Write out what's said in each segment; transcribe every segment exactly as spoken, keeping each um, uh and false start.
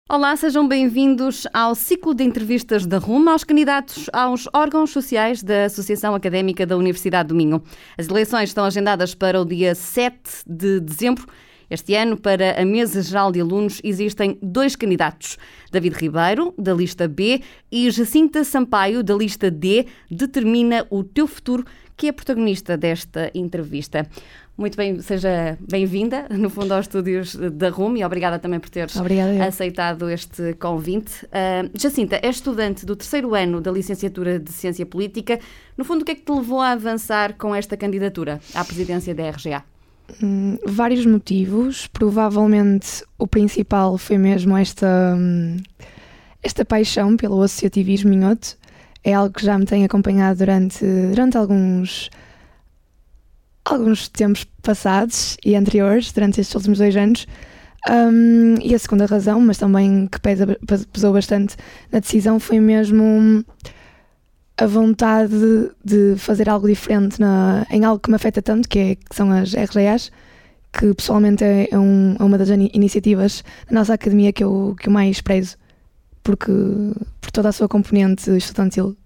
Olá, sejam bem-vindos ao ciclo de entrevistas da R U M aos candidatos aos órgãos sociais da Associação Académica da Universidade do Minho. As eleições estão agendadas para o dia sete de dezembro. Este ano, para a Mesa Geral de Alunos, existem dois candidatos. David Ribeiro, da lista B, e Jacinta Sampaio, da lista D, Determina o Teu Futuro, que é protagonista desta entrevista. Muito bem, seja bem-vinda, no fundo, aos estúdios da R U M e obrigada também por teres obrigada. aceitado este convite. Uh, Jacinta, és estudante do terceiro ano da licenciatura de Ciência Política. No fundo, o que é que te levou a avançar com esta candidatura à presidência da R G A? Hum, vários motivos. Provavelmente o principal foi mesmo esta, hum, esta paixão pelo associativismo minhoto. É algo que já me tem acompanhado durante, durante alguns... alguns tempos passados e anteriores, durante estes últimos dois anos. Um, e a segunda razão, mas também que pesa, pesou bastante na decisão, foi mesmo a vontade de fazer algo diferente na, em algo que me afeta tanto, que, é, que são as R G As, que pessoalmente é, é, um, é uma das iniciativas da nossa academia que eu, que eu mais prezo, porque, por toda a sua componente estudantil.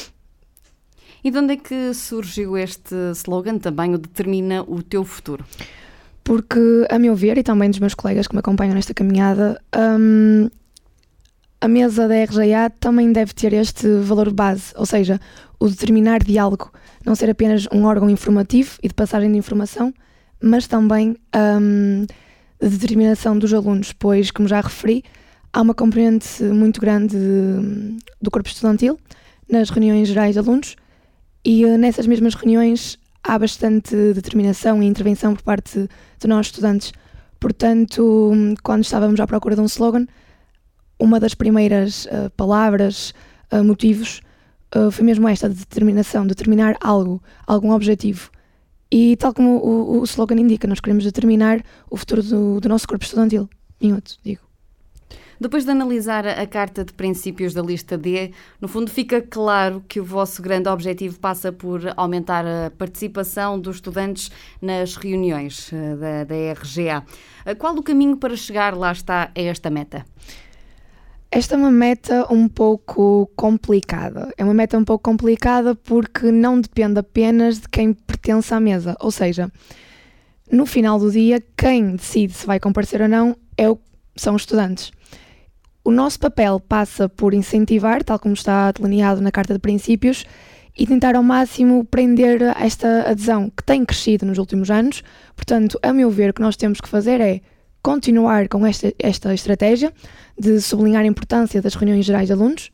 E de onde é que surgiu este slogan também, o Determina o Teu Futuro? Porque, a meu ver, e também dos meus colegas que me acompanham nesta caminhada, hum, a mesa da R G A também deve ter este valor base, ou seja, o determinar diálogo, não ser apenas um órgão informativo e de passagem de informação, mas também hum, de determinação dos alunos, pois, como já referi, há uma componente muito grande de, do corpo estudantil nas reuniões gerais de alunos. E nessas mesmas reuniões há bastante determinação e intervenção por parte de nós estudantes. Portanto, quando estávamos à procura de um slogan, uma das primeiras uh, palavras, uh, motivos, uh, foi mesmo esta, de determinação, determinar algo, algum objetivo. E tal como o, o slogan indica, nós queremos determinar o futuro do, do nosso corpo estudantil. Minhoto, digo. Depois de analisar a Carta de Princípios da lista D, no fundo fica claro que o vosso grande objetivo passa por aumentar a participação dos estudantes nas reuniões da, da R G A. Qual o caminho para chegar, lá está, a esta meta? Esta é uma meta um pouco complicada. É uma meta um pouco complicada porque não depende apenas de quem pertence à mesa. Ou seja, no final do dia, quem decide se vai comparecer ou não é o, são os estudantes. O nosso papel passa por incentivar, tal como está delineado na Carta de Princípios, e tentar ao máximo prender esta adesão que tem crescido nos últimos anos. Portanto, a meu ver, o que nós temos que fazer é continuar com esta, esta estratégia de sublinhar a importância das reuniões gerais de alunos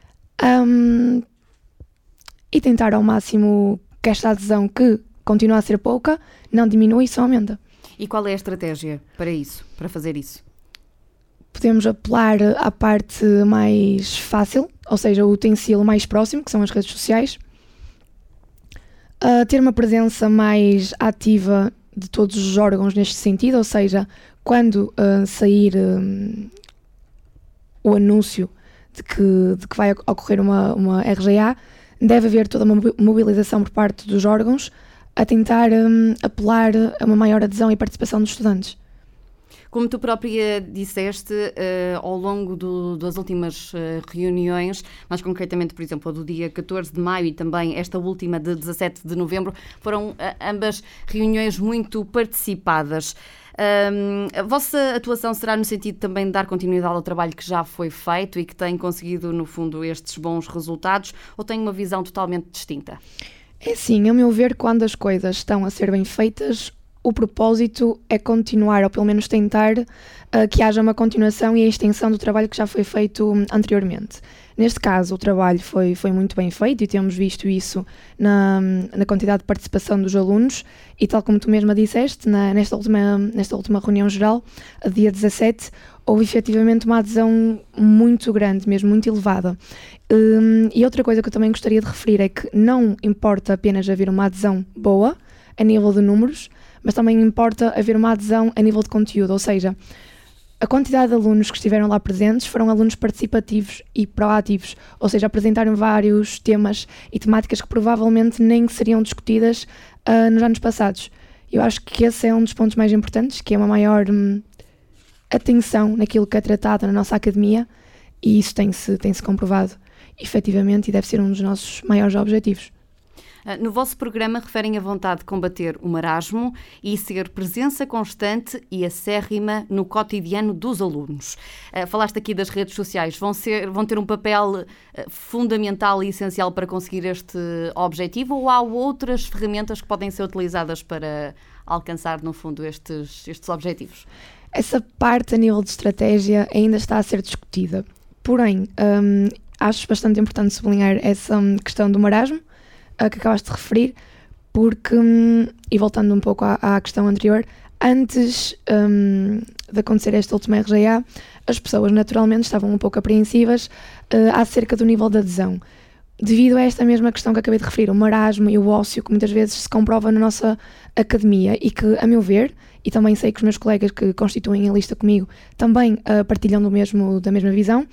um, e tentar ao máximo que esta adesão, que continua a ser pouca, não diminui e só aumenta. E qual é a estratégia para isso, para fazer isso? Podemos apelar à parte mais fácil, ou seja, o utensílio mais próximo, que são as redes sociais. Uh, ter uma presença mais ativa de todos os órgãos neste sentido, ou seja, quando uh, sair um, o anúncio de que, de que vai ocorrer uma, uma R G A, deve haver toda uma mobilização por parte dos órgãos a tentar um, apelar a uma maior adesão e participação dos estudantes. Como tu própria disseste, uh, ao longo do, das últimas uh, reuniões, mais concretamente, por exemplo, a do dia catorze de maio e também esta última de dezassete de novembro, foram uh, ambas reuniões muito participadas. Um, a vossa atuação será no sentido também de dar continuidade ao trabalho que já foi feito e que tem conseguido, no fundo, estes bons resultados, ou tem uma visão totalmente distinta? É sim, a meu ver, quando as coisas estão a ser bem feitas, o propósito é continuar, ou pelo menos tentar uh, que haja uma continuação e a extensão do trabalho que já foi feito anteriormente. Neste caso, o trabalho foi, foi muito bem feito e temos visto isso na, na quantidade de participação dos alunos e, tal como tu mesma disseste, na, nesta, última, nesta última reunião geral, a dia dezassete, houve efetivamente uma adesão muito grande, mesmo muito elevada. Um, e outra coisa que eu também gostaria de referir é que não importa apenas haver uma adesão boa, a nível de números, mas também importa haver uma adesão a nível de conteúdo, ou seja, a quantidade de alunos que estiveram lá presentes foram alunos participativos e proativos, ou seja, apresentaram vários temas e temáticas que provavelmente nem seriam discutidas uh, nos anos passados. Eu acho que esse é um dos pontos mais importantes, que é uma maior, atenção naquilo que é tratado na nossa academia, e isso tem-se, tem-se comprovado efetivamente e deve ser um dos nossos maiores objetivos. No vosso programa referem a vontade de combater o marasmo e ser presença constante e acérrima no cotidiano dos alunos. Falaste aqui das redes sociais, vão, ser, vão ter um papel fundamental e essencial para conseguir este objetivo, ou há outras ferramentas que podem ser utilizadas para alcançar, no fundo, estes, estes objetivos? Essa parte a nível de estratégia ainda está a ser discutida. Porém, hum, acho bastante importante sublinhar essa questão do marasmo, que acabaste de referir, porque, e voltando um pouco à, à questão anterior, antes um, de acontecer esta última R G A, as pessoas naturalmente estavam um pouco apreensivas uh, acerca do nível de adesão, devido a esta mesma questão que acabei de referir, o marasmo e o ócio que muitas vezes se comprova na nossa academia e que, a meu ver, e também sei que os meus colegas que constituem a lista comigo também uh, partilham do mesmo, da mesma visão,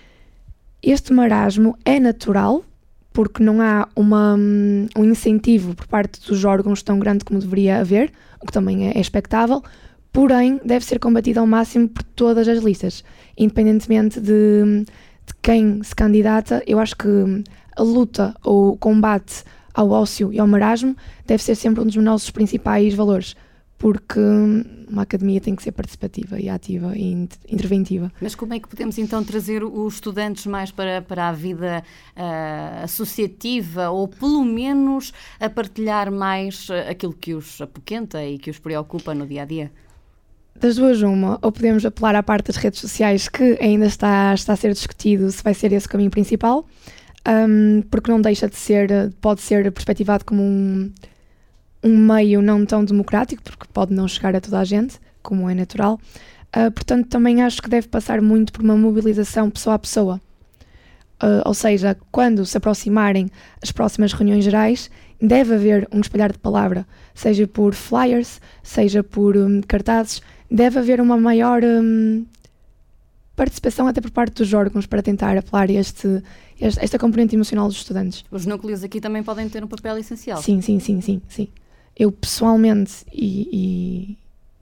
este marasmo é natural, porque não há uma, um incentivo por parte dos órgãos tão grande como deveria haver, o que também é, é expectável, porém deve ser combatido ao máximo por todas as listas, independentemente de, de quem se candidata. Eu acho que a luta ou o combate ao ócio e ao marasmo deve ser sempre um dos nossos principais valores, porque uma academia tem que ser participativa e ativa e interventiva. Mas como é que podemos então trazer os estudantes mais para, para a vida uh, associativa, ou pelo menos a partilhar mais aquilo que os apoquenta e que os preocupa no dia-a-dia? Das duas uma, ou podemos apelar à parte das redes sociais, que ainda está, está a ser discutido se vai ser esse o caminho principal, um, porque não deixa de ser, pode ser perspectivado como um um meio não tão democrático, porque pode não chegar a toda a gente, como é natural. Uh, portanto, também acho que deve passar muito por uma mobilização pessoa a pessoa. Uh, ou seja, quando se aproximarem as próximas reuniões gerais, deve haver um espalhar de palavra, seja por flyers, seja por um, cartazes, deve haver uma maior um, participação até por parte dos órgãos para tentar apelar este, este, esta componente emocional dos estudantes. Os núcleos aqui também podem ter um papel essencial. Sim, sim, sim, sim, sim. Eu pessoalmente, e, e,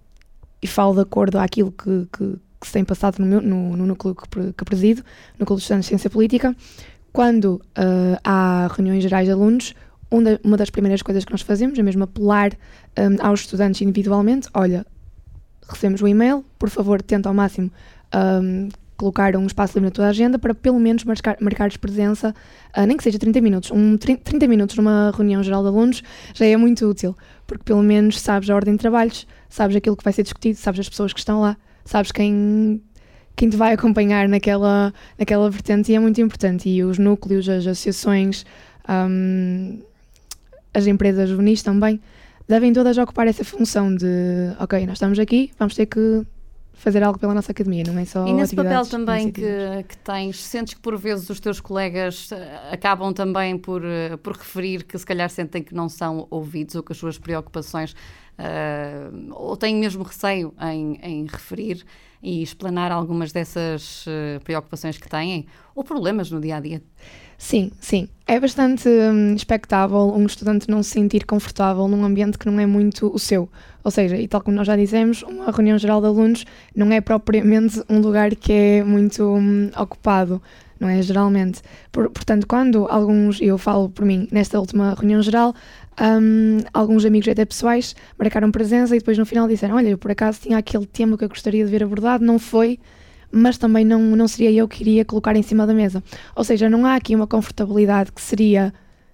e falo de acordo àquilo que, que, que se tem passado no, meu, no, no núcleo que, que presido, no Núcleo de Estudantes de Ciência Política, quando uh, há reuniões gerais de alunos, uma, uma das primeiras coisas que nós fazemos é mesmo apelar um, aos estudantes individualmente: olha, recebemos o e-mail, por favor, tenta ao máximo um, colocar um espaço livre na tua agenda para pelo menos marcar, marcares presença, uh, nem que seja trinta minutos. Um, trinta minutos numa reunião geral de alunos já é muito útil, porque pelo menos sabes a ordem de trabalhos, sabes aquilo que vai ser discutido, sabes as pessoas que estão lá, sabes quem, quem te vai acompanhar naquela, naquela vertente, e é muito importante. E os núcleos, as associações, um, as empresas juvenis também, devem todas ocupar essa função de, ok, nós estamos aqui, vamos ter que fazer algo pela nossa academia, não é só E nesse papel atividades, também que, que tens, sentes que por vezes os teus colegas acabam também por, por referir que se calhar sentem que não são ouvidos, ou que as suas preocupações, uh, ou têm mesmo receio em, em referir e explanar algumas dessas uh, preocupações que têm, ou problemas no dia-a-dia? Sim, sim. É bastante hum, expectável um estudante não se sentir confortável num ambiente que não é muito o seu. Ou seja, e tal como nós já dissemos, uma reunião geral de alunos não é propriamente um lugar que é muito hum, ocupado, não é? Geralmente. Por, portanto, quando alguns, eu falo por mim, nesta última reunião geral, hum, alguns amigos até pessoais marcaram presença e depois no final disseram: olha, eu por acaso tinha aquele tema que eu gostaria de ver abordado, não foi, mas também não, não seria eu que iria colocar em cima da mesa. Ou seja, não há aqui uma confortabilidade que seria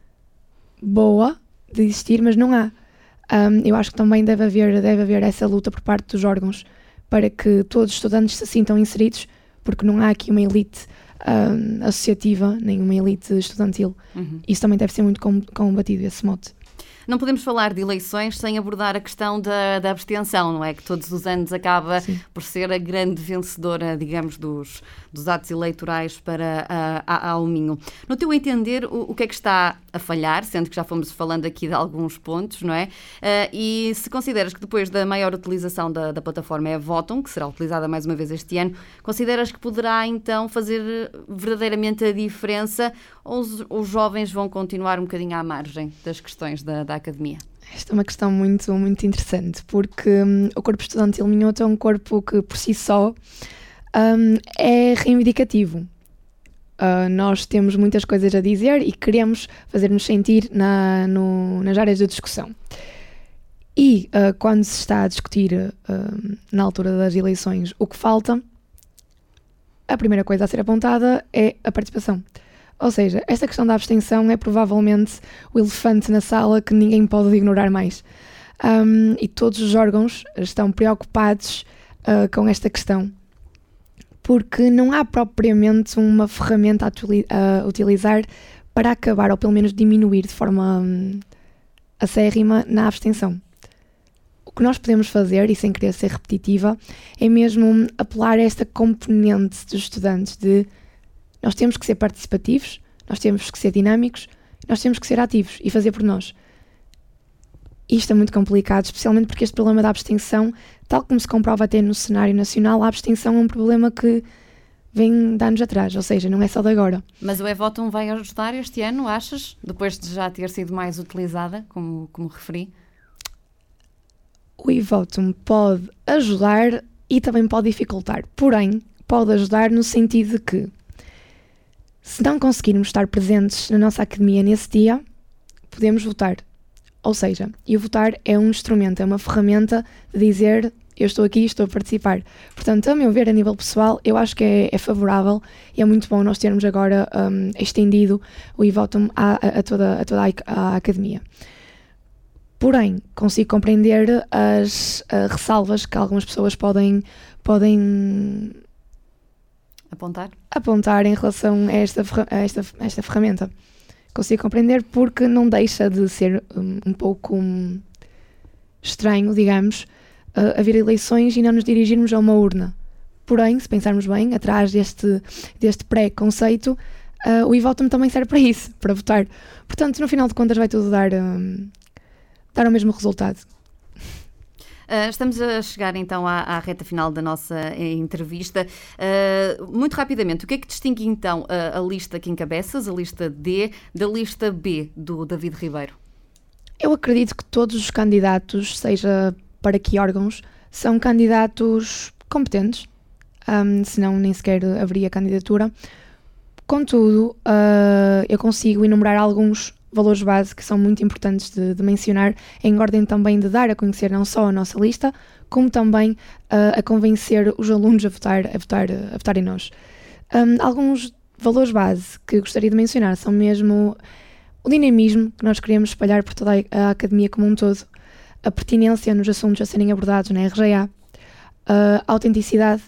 boa de existir, mas não há. Um, eu acho que também deve haver, deve haver essa luta por parte dos órgãos para que todos os estudantes se sintam inseridos, porque não há aqui uma elite um, associativa, nem uma elite estudantil. Uhum. Isso também deve ser muito combatido, esse mote. Não podemos falar de eleições sem abordar a questão da, da abstenção, não é? Que todos os anos acaba Sim. por ser a grande vencedora, digamos, dos, dos atos eleitorais para a, a, a Minho. No teu entender, o, o que é que está a falhar, sendo que já fomos falando aqui de alguns pontos, não é? Uh, e se consideras que depois da maior utilização da, da plataforma é a Votum, que será utilizada mais uma vez este ano, consideras que poderá então fazer verdadeiramente a diferença, ou os, os jovens vão continuar um bocadinho à margem das questões da, da academia? Esta é uma questão muito, muito interessante, porque um, o corpo estudantil minhoto é um corpo que, por si só, um, é reivindicativo. Uh, nós temos muitas coisas a dizer e queremos fazer-nos sentir na, no, nas áreas de discussão. E uh, quando se está a discutir, uh, na altura das eleições, o que falta, a primeira coisa a ser apontada é a participação. Ou seja, esta questão da abstenção é provavelmente o elefante na sala que ninguém pode ignorar mais. Um, e todos os órgãos estão preocupados uh, com esta questão, porque não há propriamente uma ferramenta a, utili- a utilizar para acabar, ou pelo menos diminuir de forma um, acérrima na abstenção. O que nós podemos fazer, e sem querer ser repetitiva, é mesmo apelar a esta componente dos estudantes de nós temos que ser participativos, nós temos que ser dinâmicos, nós temos que ser ativos e fazer por nós. Isto é muito complicado, especialmente porque este problema da abstenção, tal como se comprova até no cenário nacional, a abstenção é um problema que vem de anos atrás, ou seja, não é só de agora. Mas o e-votum vai ajudar este ano, achas? Depois de já ter sido mais utilizada, como, como referi? O e-votum pode ajudar e também pode dificultar, porém, pode ajudar no sentido de que se não conseguirmos estar presentes na nossa academia nesse dia, podemos votar. Ou seja, e o votar é um instrumento, é uma ferramenta de dizer eu estou aqui, estou a participar. Portanto, a meu ver, a nível pessoal, eu acho que é, é favorável e é muito bom nós termos agora um, estendido o e-votum a, a, a toda, a toda a, a academia. Porém, consigo compreender as uh, ressalvas que algumas pessoas podem... podem Apontar? apontar em relação a esta, a esta, a esta ferramenta. Consigo compreender porque não deixa de ser um, um pouco um, estranho, digamos, uh, haver eleições e não nos dirigirmos a uma urna. Porém, se pensarmos bem, atrás deste, deste pré-conceito, uh, o e-votum também serve para isso, para votar. Portanto, no final de contas vai tudo dar, um, dar o mesmo resultado. Uh, estamos a chegar então à, à reta final da nossa eh, entrevista. Uh, muito rapidamente, o que é que distingue então a, a lista que encabeças, a lista D, da lista B do David Ribeiro? Eu acredito que todos os candidatos, seja para que órgãos, são candidatos competentes, um, senão nem sequer haveria candidatura. Contudo, uh, eu consigo enumerar alguns valores base que são muito importantes de, de mencionar, em ordem também de dar a conhecer não só a nossa lista, como também uh, a convencer os alunos a votar, a votar, a votar em nós. Um, alguns valores base que gostaria de mencionar são mesmo o dinamismo que nós queremos espalhar por toda a academia como um todo, a pertinência nos assuntos a serem abordados na R G A, a autenticidade,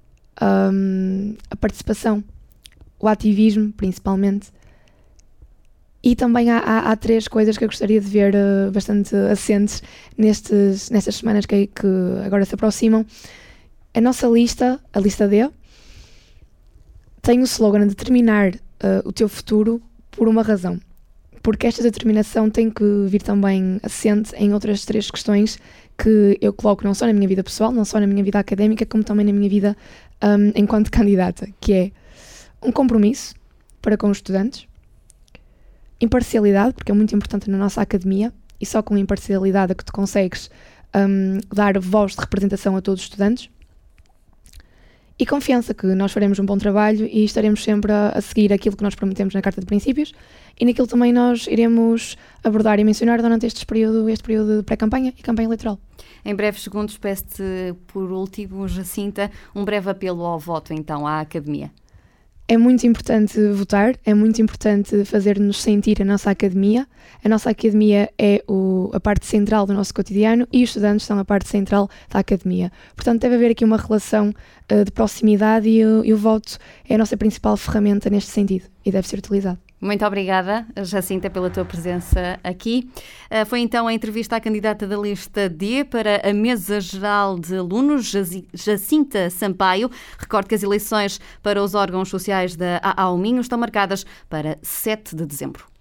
um, a participação, o ativismo, principalmente. E também há, há, há três coisas que eu gostaria de ver uh, bastante assentes nestes, nestas semanas que, que agora se aproximam. A nossa lista, a lista D, tem o slogan de determinar uh, o teu futuro por uma razão. Porque esta determinação tem que vir também assente em outras três questões que eu coloco não só na minha vida pessoal, não só na minha vida académica, como também na minha vida um, enquanto candidata, que é um compromisso para com os estudantes, imparcialidade, porque é muito importante na nossa academia, e só com imparcialidade é que tu consegues um, dar voz de representação a todos os estudantes, e confiança que nós faremos um bom trabalho e estaremos sempre a, a seguir aquilo que nós prometemos na Carta de Princípios, e naquilo também nós iremos abordar e mencionar durante este período, este período de pré-campanha e campanha eleitoral. Em breves segundos, peço-te por último, Jacinta, um breve apelo ao voto então à academia. É muito importante votar, é muito importante fazer-nos sentir a nossa academia. A nossa academia é o, a parte central do nosso cotidiano e os estudantes são a parte central da academia. Portanto, deve haver aqui uma relação uh, de proximidade e, uh, e o voto é a nossa principal ferramenta neste sentido e deve ser utilizado. Muito obrigada, Jacinta, pela tua presença aqui. Uh, foi então a entrevista à candidata da lista D para a Mesa Geral de Alunos, Jacinta Sampaio. Recordo que as eleições para os órgãos sociais da A A O Minho estão marcadas para sete de dezembro.